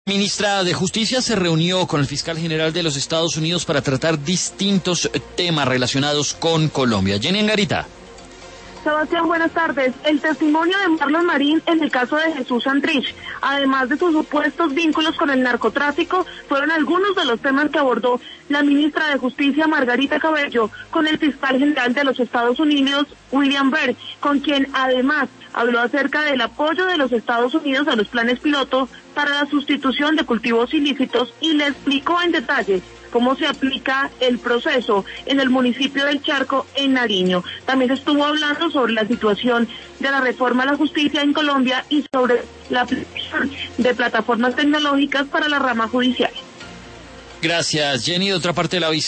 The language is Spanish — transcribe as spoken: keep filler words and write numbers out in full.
La ministra de Justicia se reunió con el fiscal general de los Estados Unidos para tratar distintos temas relacionados con Colombia. Jenny Angarita. Sebastián, buenas tardes. El testimonio de Marlon Marín en el caso de Jesús Santrich, además de sus supuestos vínculos con el narcotráfico, fueron algunos de los temas que abordó la ministra de Justicia, Margarita Cabello, con el fiscal general de los Estados Unidos, William Barr, con quien además habló acerca del apoyo de los Estados Unidos a los planes piloto para la sustitución de cultivos ilícitos y le explicó en detalle cómo se aplica el proceso en el municipio del Charco, en Nariño. También estuvo hablando sobre la situación de la reforma a la justicia en Colombia y sobre la aplicación de plataformas tecnológicas para la rama judicial. Gracias, Jenny. De otra parte de la